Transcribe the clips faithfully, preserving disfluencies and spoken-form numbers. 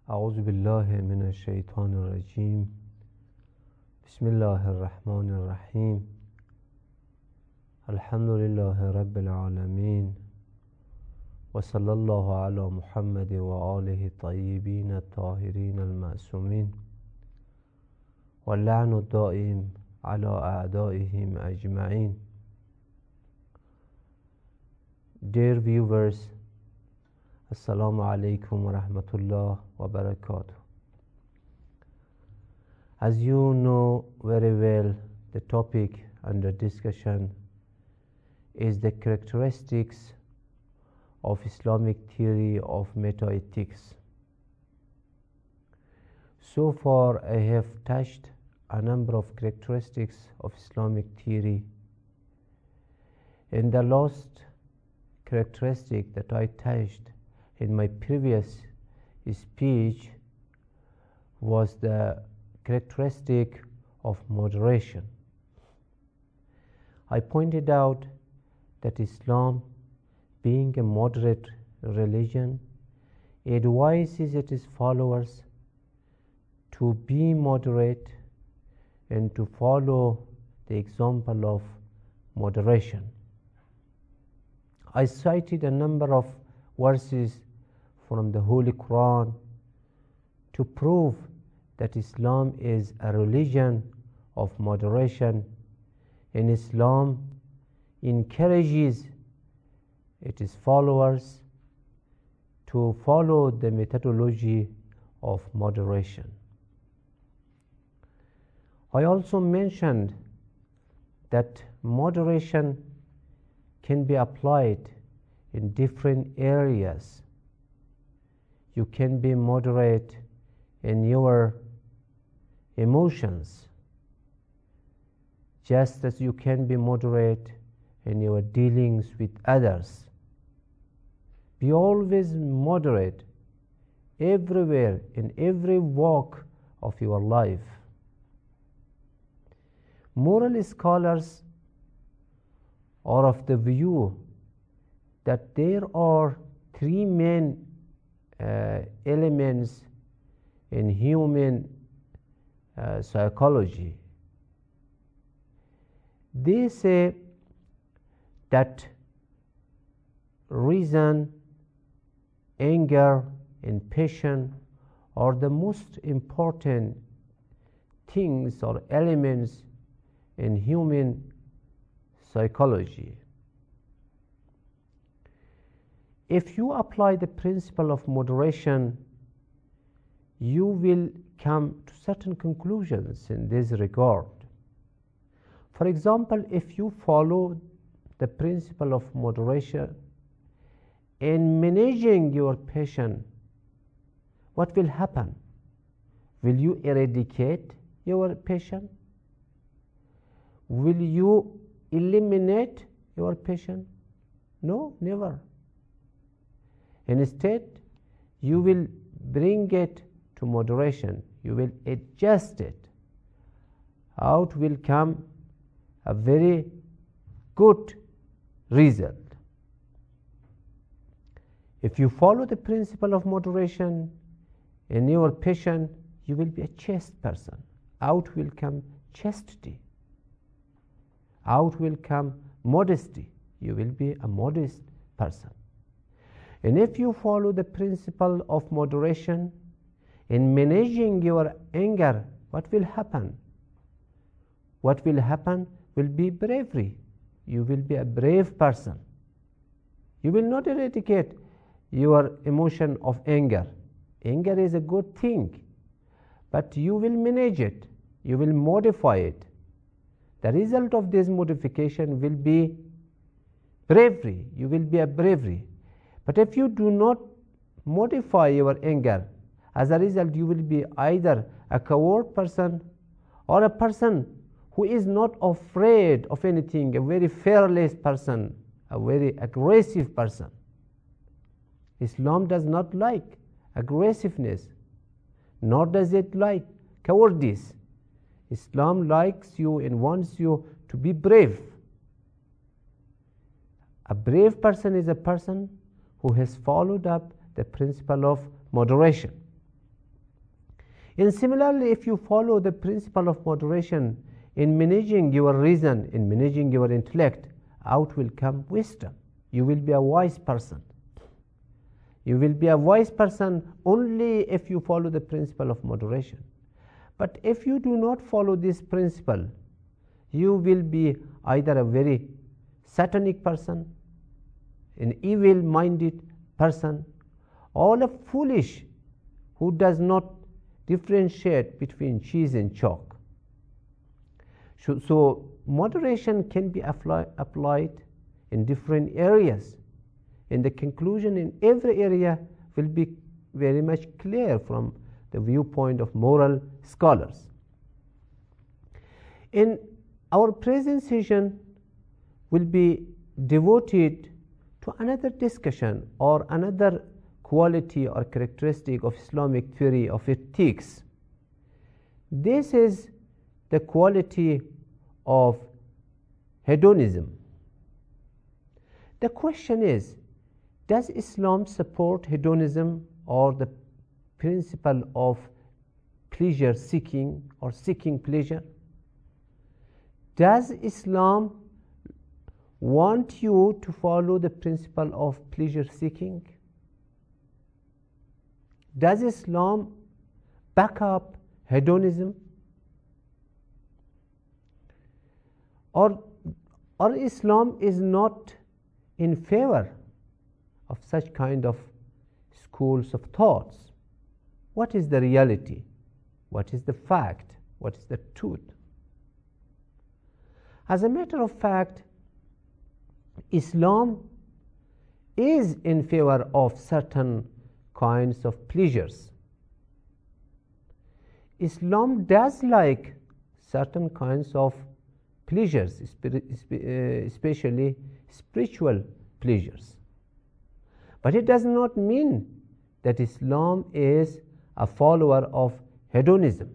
اعوذ بالله من الشیطان الرجیم. بسم الله الرحمن الرحیم. الحمد لله رب العالمین و صلی الله علی محمد و آله الطیبین الطاهرین المعصومین و اللعن الدائم على اعدائهم اجمعین. Dear viewers, Assalamu alaikum wa rahmatullah wa barakatuh. As you know very well, the topic under discussion is the characteristics of Islamic theory of metaethics. So far I have touched a number of characteristics of Islamic theory. In the last characteristic that I touched in my previous speech was the characteristic of moderation. I pointed out that Islam, being a moderate religion, advises its followers to be moderate and to follow the example of moderation. I cited a number of verses from the Holy Quran to prove that Islam is a religion of moderation, and Islam encourages its followers to follow the methodology of moderation. I also mentioned that moderation can be applied in different areas. You can be moderate in your emotions, just as you can be moderate in your dealings with others. Be always moderate everywhere, in every walk of your life. Moral scholars are of the view that there are three main uh, elements in human uh, psychology. They say that reason, anger, and passion are the most important things or elements in human psychology. If you apply the principle of moderation, you will come to certain conclusions in this regard. For example, if you follow the principle of moderation in managing your passion, what will happen? Will you eradicate your passion? Will you eliminate your passion? No, never. Instead, you will bring it to moderation. You will adjust it. Out will come a very good result. If you follow the principle of moderation in your passion, you will be a chaste person. Out will come chastity. Out will come modesty. You will be a modest person. And if you follow the principle of moderation in managing your anger, what will happen? What will happen will be bravery. You will be a brave person. You will not eradicate your emotion of anger. Anger is a good thing, but you will manage it. You will modify it. The result of this modification will be bravery. You will be a bravery. But if you do not modify your anger, as a result you will be either a coward person or a person who is not afraid of anything, a very fearless person, a very aggressive person. Islam does not like aggressiveness, nor does it like cowardice. Islam likes you and wants you to be brave. A brave person is a person who has followed up the principle of moderation. And similarly, if you follow the principle of moderation in managing your reason, in managing your intellect, out will come wisdom. You will be a wise person. You will be a wise person only if you follow the principle of moderation. But if you do not follow this principle, you will be either a very satanic person, an evil-minded person, or a foolish who does not differentiate between cheese and chalk. So, so moderation can be apply, applied in different areas. And the conclusion in every area will be very much clear from the viewpoint of moral scholars. In our present session will be devoted to another discussion or another quality or characteristic of Islamic theory of ethics. This is the quality of hedonism. The question is, does Islam support hedonism or the principle of pleasure seeking or seeking pleasure? Does Islam want you to follow the principle of pleasure seeking? Does Islam back up hedonism? Or, or Islam is not in favor of such kind of schools of thoughts? What is the reality? What is the fact? What is the truth? As a matter of fact, Islam is in favor of certain kinds of pleasures. Islam does like certain kinds of pleasures, especially spiritual pleasures. But it does not mean that Islam is a follower of hedonism.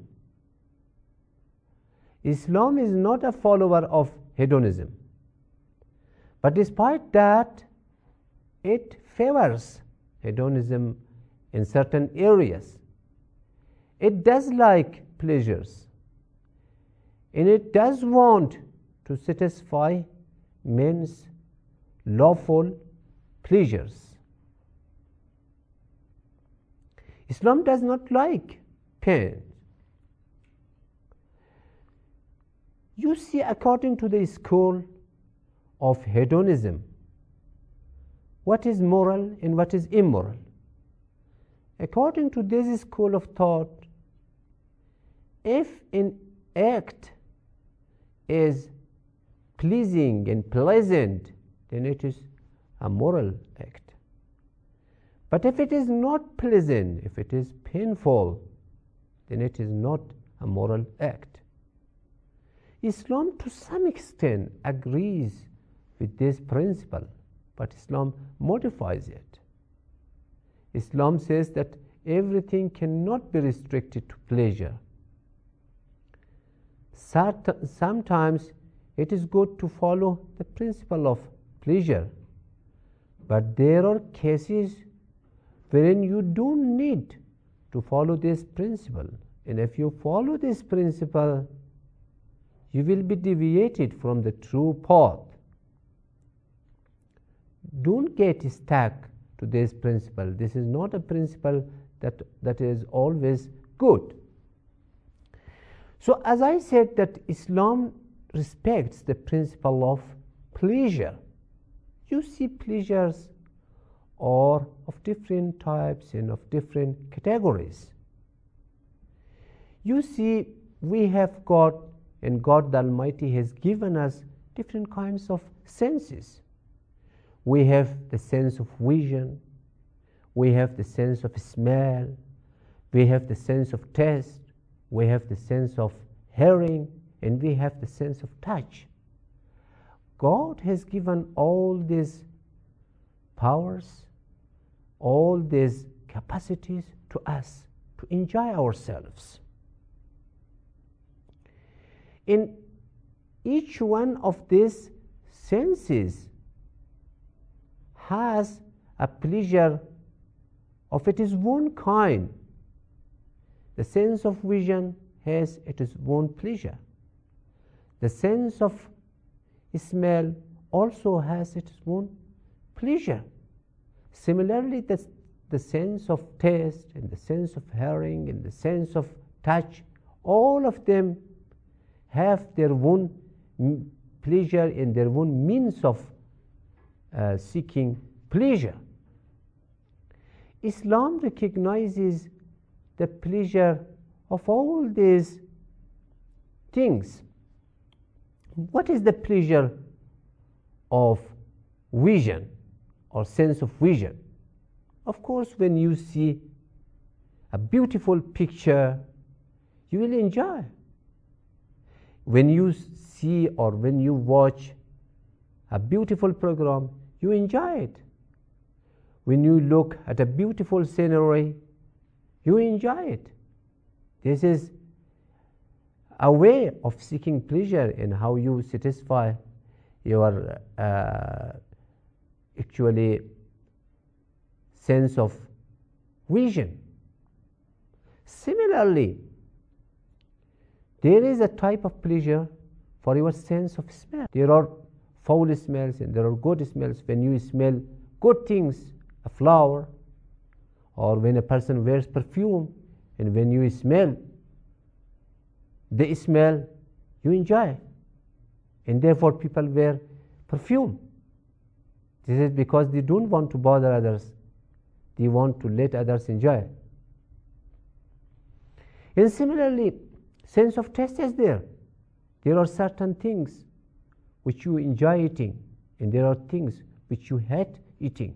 Islam is not a follower of hedonism. But despite that, it favors hedonism in certain areas. It does like pleasures, and it does want to satisfy men's lawful pleasures. Islam does not like pain. You see, according to the school of hedonism, what is moral and what is immoral? According to this school of thought, if an act is pleasing and pleasant, then it is a moral act. But if it is not pleasant, if it is painful, then it is not a moral act. Islam to some extent agrees with this principle, but Islam modifies it. Islam says that everything cannot be restricted to pleasure. Sometimes it is good to follow the principle of pleasure, but there are cases wherein you don't need to follow this principle. And if you follow this principle, you will be deviated from the true path. Don't get stuck to this principle. This is not a principle that, that is always good. So as I said, that Islam respects the principle of pleasure. You see, pleasures are of different types and of different categories. You see, we have got, and God the Almighty has given us different kinds of senses. We have the sense of vision, we have the sense of smell, we have the sense of taste, we have the sense of hearing, and we have the sense of touch. God has given all these powers, all these capacities to us to enjoy ourselves. In each one of these senses has a pleasure of its own kind. The sense of vision has its own pleasure. The sense of smell also has its own pleasure. Similarly, the, the sense of taste and the sense of hearing and the sense of touch, all of them have their own pleasure and their own means of uh, seeking pleasure. Islam recognizes the pleasure of all these things. What is the pleasure of vision or sense of vision? Of course, when you see a beautiful picture, you will enjoy. When you see or when you watch a beautiful program, you enjoy it. When you look at a beautiful scenery, you enjoy it. This is a way of seeking pleasure in how you satisfy your uh, actually sense of vision. Similarly, there is a type of pleasure for your sense of smell. There are foul smells and there are good smells. When you smell good things, a flower, or when a person wears perfume, and when you smell the smell, you enjoy. And therefore people wear perfume. This is because they don't want to bother others. They want to let others enjoy. And similarly, sense of taste is there. There are certain things which you enjoy eating, and there are things which you hate eating.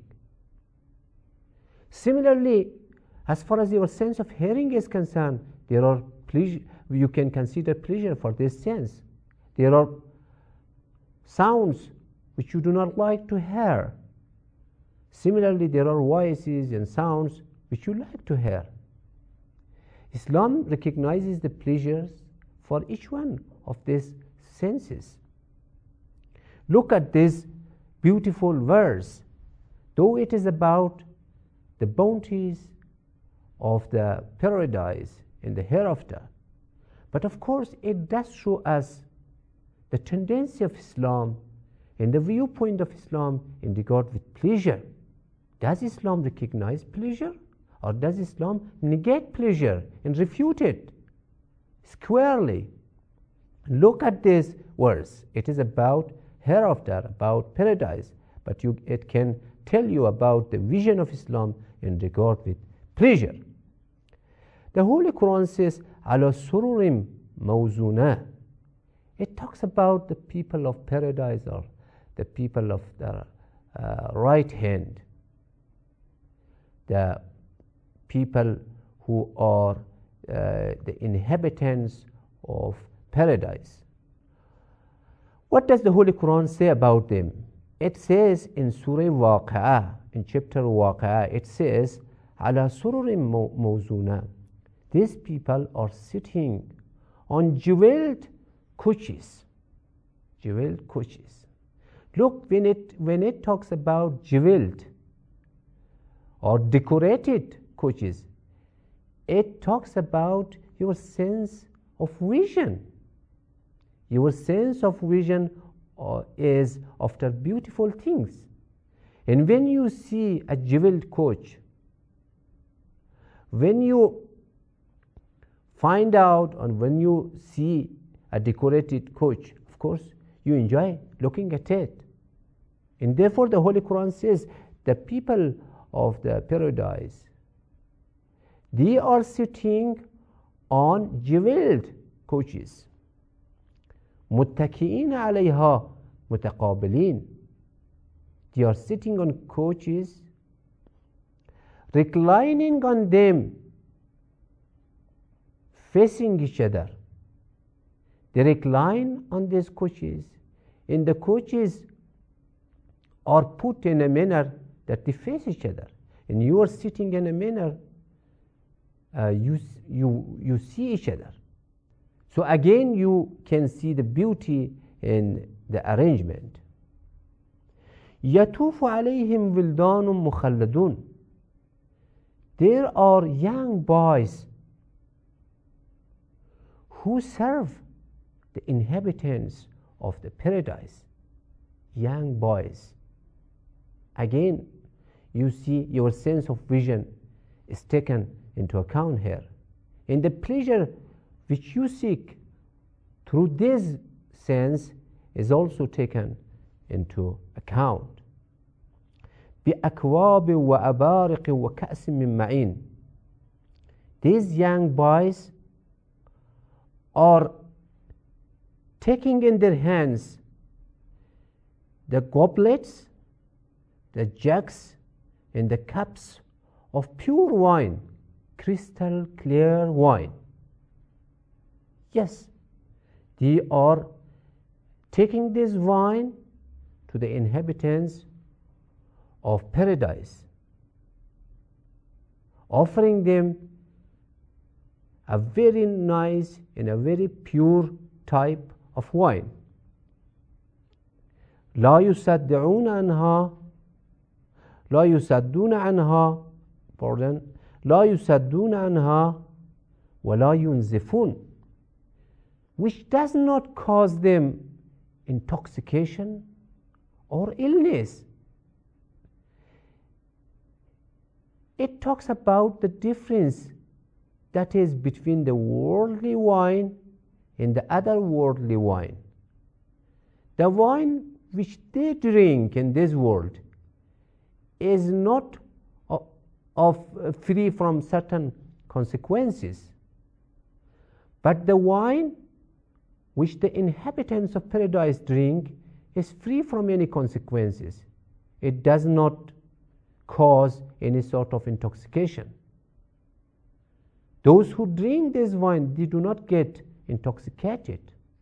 Similarly, as far as your sense of hearing is concerned, there are pleasure, you can consider pleasure for this sense. There are sounds which you do not like to hear. Similarly, there are voices and sounds which you like to hear. Islam recognizes the pleasures for each one of these senses. Look at this beautiful verse. Though it is about the bounties of the paradise in the hereafter, but of course it does show us the tendency of Islam and the viewpoint of Islam in regard with pleasure. Does Islam recognize pleasure, or does Islam negate pleasure and refute it squarely? Look at this verse. It is about hereafter, about paradise, but you, it can tell you about the vision of Islam in regard with pleasure. The Holy Quran says, "Ala sururim mawzuna." It talks about the people of paradise, or the people of the uh, right hand, the people who are uh, the inhabitants of paradise. What does the Holy Quran say about them? It says in Surah Waqa'ah, in chapter Waqa'ah, it says, "Ala sururim mawzuna." These people are sitting on jeweled couches. Jeweled couches. Look, when it when it talks about jeweled or decorated couches, it talks about your sense of vision. Your sense of vision uh, is after beautiful things. And when you see a jeweled couch, when you find out and when you see a decorated couch, of course, you enjoy looking at it. And therefore the Holy Quran says the people of the paradise, they are sitting on jeweled couches. متكئين عليها متقابلين. They are sitting on couches, reclining on them, facing each other. They recline on these couches, and the couches are put in a manner that they face each other. And you are sitting in a manner uh, you, you, you see each other. So again, you can see the beauty in the arrangement. يَطُوفُ عَلَيْهِمْ وِلْدَانٌ مُخَلَّدُونَ. There are young boys who serve the inhabitants of the paradise, young boys. Again, you see your sense of vision is taken into account here. In the pleasure which you seek through this sense is also taken into account. بأكواب وأبارق وكأس من معين. These young boys are taking in their hands the goblets, the jugs, and the cups of pure wine, crystal clear wine. Yes, they are taking this wine to the inhabitants of paradise, offering them a very nice and a very pure type of wine. لا يصدعون عنها لا يصدون عنها pardon لا يصدون عنها ولا ينزفون, which does not cause them intoxication or illness. It talks about the difference that is between the worldly wine and the other worldly wine. The wine which they drink in this world is not of, of uh, free from certain consequences, but the wine which the inhabitants of paradise drink is free from any consequences. It does not cause any sort of intoxication. Those who drink this wine, they do not get intoxicated.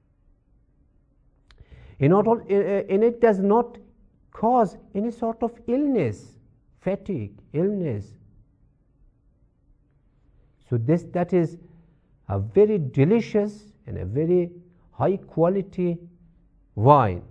In all, and it does not cause any sort of illness, fatigue, illness. So this that is a very delicious and a very high quality wine.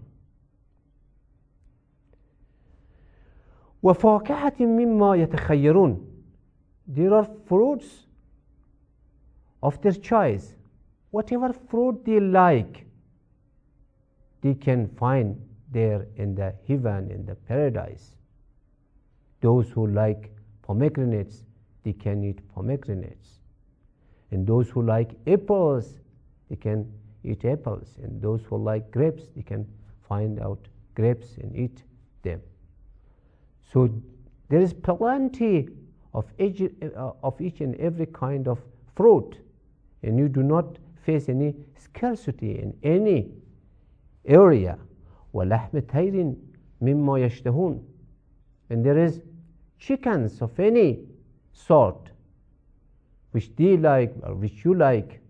وفاكهة مما يتخيرون. There are fruits of their choice. Whatever fruit they like, they can find there in the heaven, in the paradise. Those who like pomegranates, they can eat pomegranates. And those who like apples, they can eat apples. And those who like grapes, they can find out grapes and eat them. So there is plenty of each, uh, of each and every kind of fruit, and you do not face any scarcity in any area. وَلَحْمِ طَيْرٍ مِمَّا يَشْتَهُونَ. And there is chickens of any sort which they like or which you like.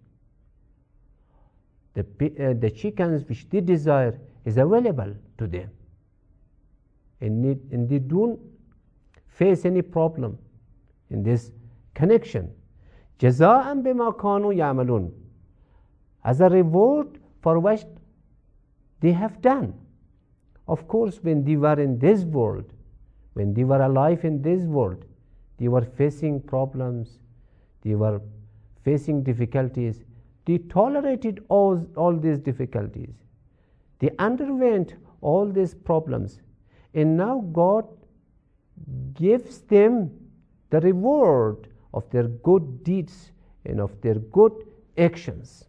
The, uh, the chickens which they desire is available to them. And, need, and they don't face any problem in this connection. جَزَاءً بِمَا كَانُوا يَعْمَلُونَ. As a reward for what they have done. Of course, when they were in this world, when they were alive in this world, they were facing problems, they were facing difficulties. They tolerated all, all these difficulties. They underwent all these problems. And now God gives them the reward of their good deeds and of their good actions.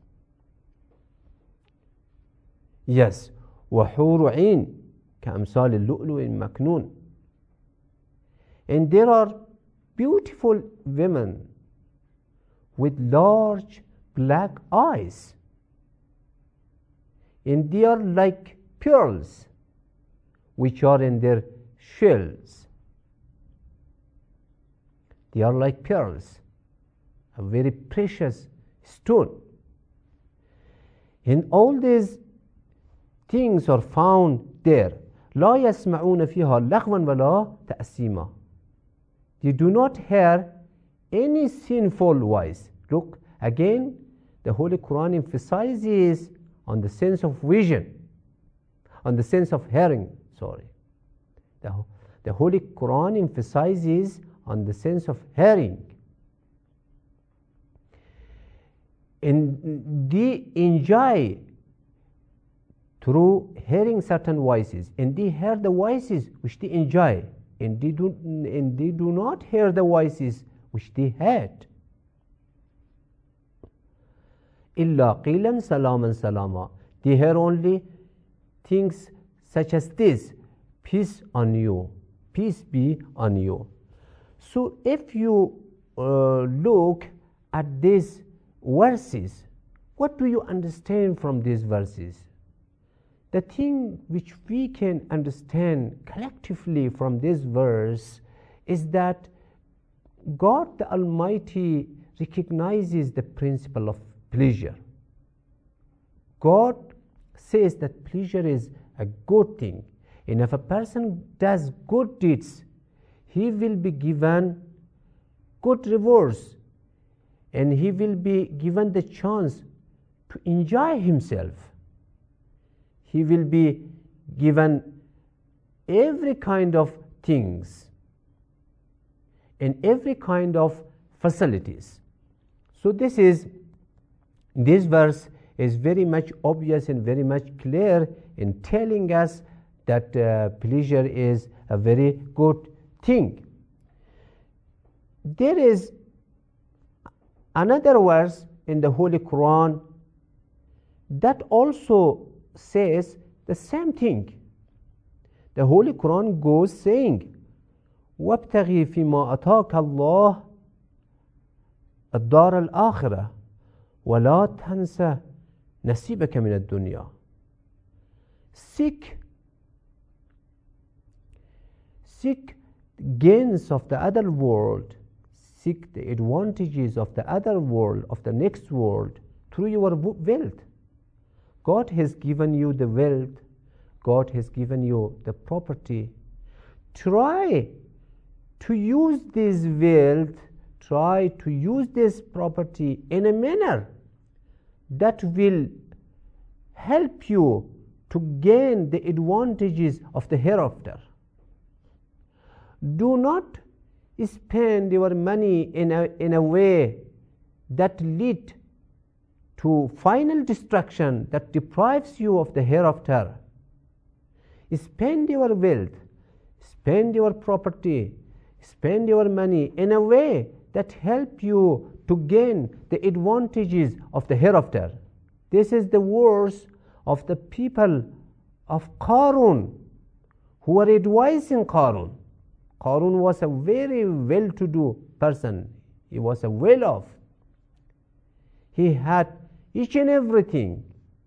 Yes, وَحُورُ عِينٍ كَأَمْثَالِ اللُّؤْلُؤِ الْمَكْنُونِ. And there are beautiful women with large black eyes. And they are like pearls which are in their shells. They are like pearls, a very precious stone. And all these things are found there. لا يسمعون فيها لغوا ولا تأثيما. They do not hear any sinful voice. Look, again, the Holy Quran emphasizes on the sense of vision, on the sense of hearing, sorry. The, the Holy Quran emphasizes on the sense of hearing. and they enjoy through hearing certain voices, and they hear the voices which they enjoy, and they do, and they do not hear the voices which they hate. Illa qilan salaman salama. They hear only things such as this: peace on you, peace be on you. So if you uh, look at these verses, what do you understand from these verses? The thing which we can understand collectively from this verse is that God the Almighty recognizes the principle of pleasure. God says that pleasure is a good thing, and if a person does good deeds, he will be given good rewards, and he will be given the chance to enjoy himself. He will be given every kind of things and every kind of facilities. So this is this verse is very much obvious and very much clear in telling us that uh, pleasure is a very good thing. There is another verse in the Holy Quran that also says the same thing. The Holy Quran goes saying, وَابْتَغِي فِي مَا أَتَاكَ اللَّهُ الدَّارَ الْآخِرَةَ وَلَا تَنْسَ نَصِيبَكَ مِنَ الدُّنْيَا. Seek, seek gains of the other world, seek the advantages of the other world, of the next world, through your wealth. God has given you the wealth, God has given you the property. Try to use this wealth, try to use this property in a manner that will help you to gain the advantages of the hereafter. Do not spend your money in a, in a way that lead to final destruction, that deprives you of the hereafter. Spend your wealth, spend your property, spend your money in a way that help you to gain the advantages of the hereafter. This is the words of the people of Qarun who were advising Qarun. Qarun was a very well-to-do person. He was a well-off. He had each and everything.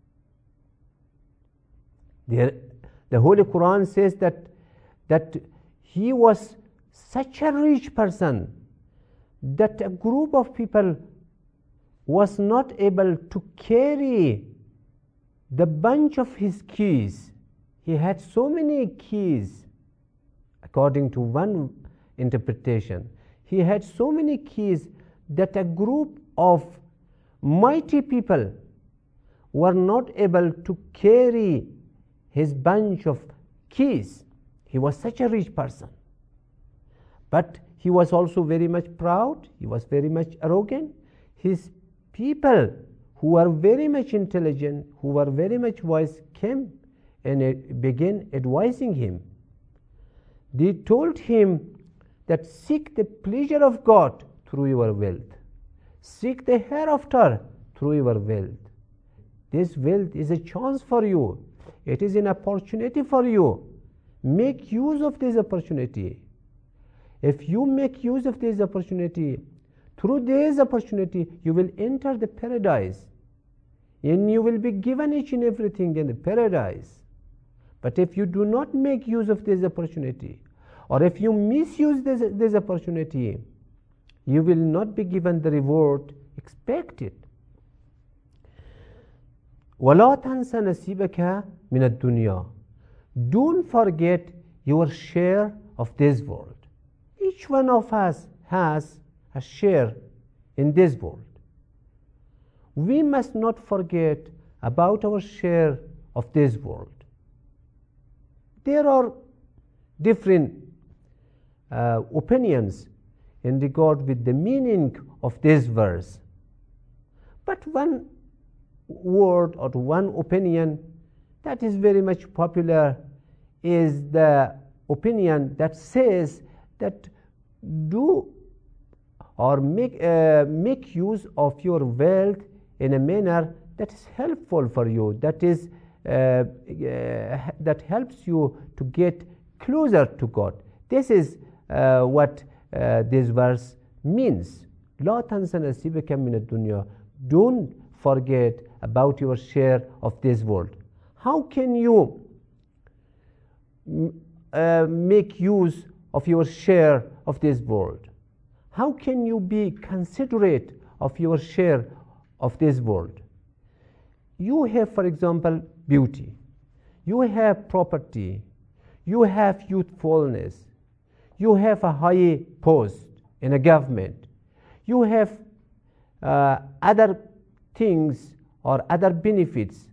The, the Holy Quran says that, that he was such a rich person that a group of people was not able to carry the bunch of his keys. He had so many keys, according to one interpretation. He had so many keys that a group of mighty people were not able to carry his bunch of keys. He was such a rich person. But he was also very much proud. He was very much arrogant. His people, who were very much intelligent, who were very much wise, came and began advising him. They told him that seek the pleasure of God through your wealth. Seek the hereafter through your wealth. This wealth is a chance for you. It is an opportunity for you. Make use of this opportunity. If you make use of this opportunity, through this opportunity, you will enter the paradise. And you will be given each and everything in the paradise. But if you do not make use of this opportunity, or if you misuse this, this opportunity, you will not be given the reward expected. وَلَا تَنْسَ نَصِيبَكَ مِنَ الدُّنْيَا. Don't forget your share of this world. Each one of us has a share in this world. We must not forget about our share of this world. There are different uh, opinions in regard with the meaning of this verse. But one word or one opinion that is very much popular is the opinion that says that do or make, uh, make use of your wealth in a manner that is helpful for you, that is uh, uh, that helps you to get closer to God. This is uh, what uh, this verse means. لا تنس نصيبك من الدنيا. Don't forget about your share of this world. How can you uh, make use of your share of this world? How can you be considerate of your share of this world? You have, for example, beauty. You have property. You have youthfulness. You have a high post in a government. You have uh, other things or other benefits.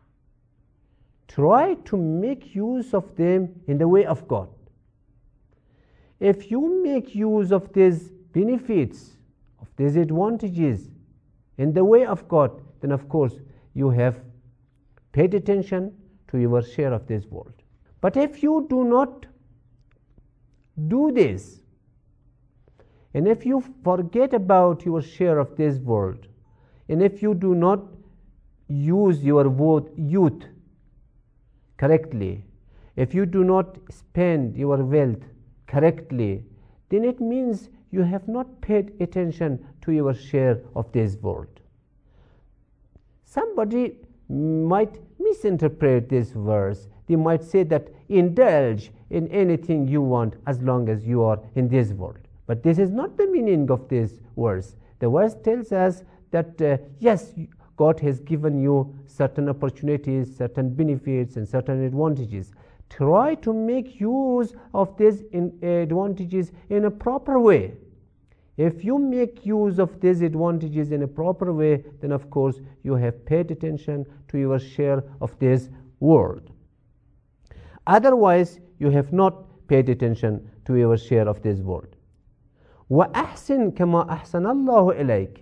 Try to make use of them in the way of God. If you make use of these benefits, of these advantages in the way of God, then of course you have paid attention to your share of this world. But if you do not do this, and if you forget about your share of this world, and if you do not use your youth correctly, if you do not spend your wealth correctly, then it means you have not paid attention to your share of this world. Somebody might misinterpret this verse. They might say that indulge in anything you want as long as you are in this world. But this is not the meaning of this verse. The verse tells us that uh, yes, God has given you certain opportunities, certain benefits, and certain advantages. Try to make use of these advantages in a proper way. If you make use of these advantages in a proper way, then of course you have paid attention to your share of this world. Otherwise, you have not paid attention to your share of this world. وَأَحْسِنْ كَمَا أَحْسَنَ اللَّهُ إِلَيْكَ.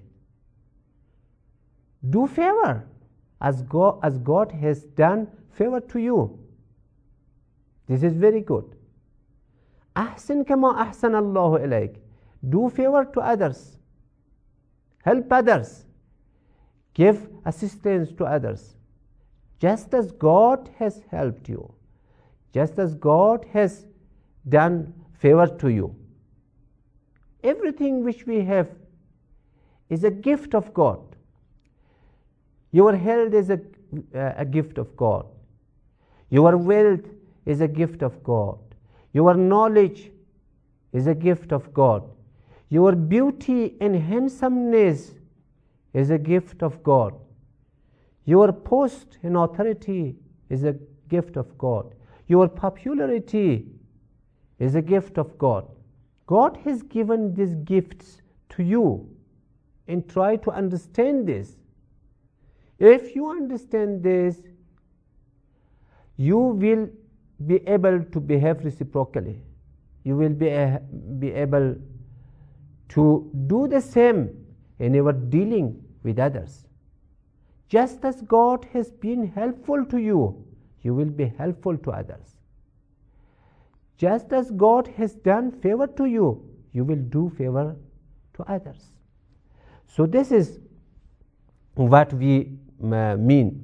Do favor as God, as God has done favor to you. This is very good. أَحْسِنْ كَمَا أَحْسَنَ اللَّهُ إِلَيْكَ. Do favor to others. Help others. Give assistance to others. Just as God has helped you. Just as God has done favor to you. Everything which we have is a gift of God. Your health is a, a gift of God. Your wealth is a gift of God. Your knowledge is a gift of God. Your beauty and handsomeness is a gift of God. Your post and authority is a gift of God. Your popularity is a gift of God. God has given these gifts to you, and try to understand this. If you understand this, you will be able to behave reciprocally. You will be, uh, be able to do the same in your dealing with others. Just as God has been helpful to you, you will be helpful to others. Just as God has done favor to you, you will do favor to others. So this is what we uh, mean.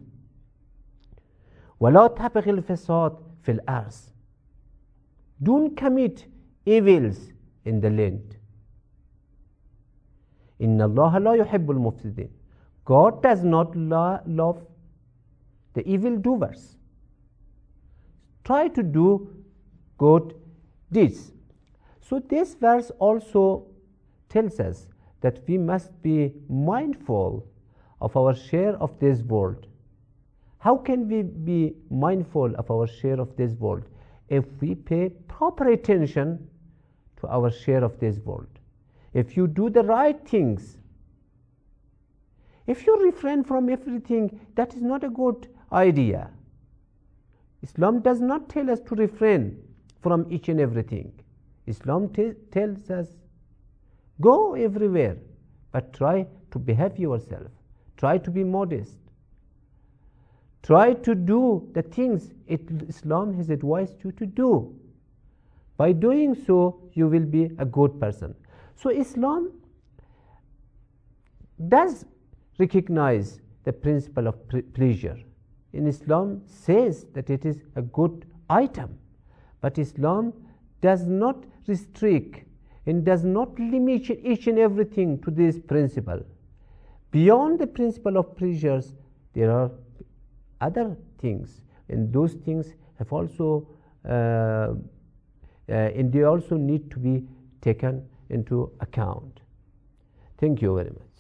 وَلَا تَبْغِ الْفَسَادَ فِي الْأَرْضِ. Don't commit evils in the land. إِنَّ اللَّهَ لَا يُحِبُّ الْمُفْسِدِينَ. God does not lo- love the evildoers. Try to do good deeds. So this verse also tells us that we must be mindful of our share of this world. How can we be mindful of our share of this world? If we pay proper attention to our share of this world. If you do the right things. If you refrain from everything, that is not a good idea. Islam does not tell us to refrain from each and everything. Islam t- tells us, go everywhere, but try to behave yourself. Try Try to be modest. Try to do the things it, Islam has advised you to do. By doing so, you will be a good person. So Islam does recognize the principle of pleasure. In Islam says that it is a good item, but Islam does not restrict and does not limit each and everything to this principle. Beyond the principle of pleasures, there are other things, and those things have also uh, uh, and they also need to be taken into account. Thank you very much.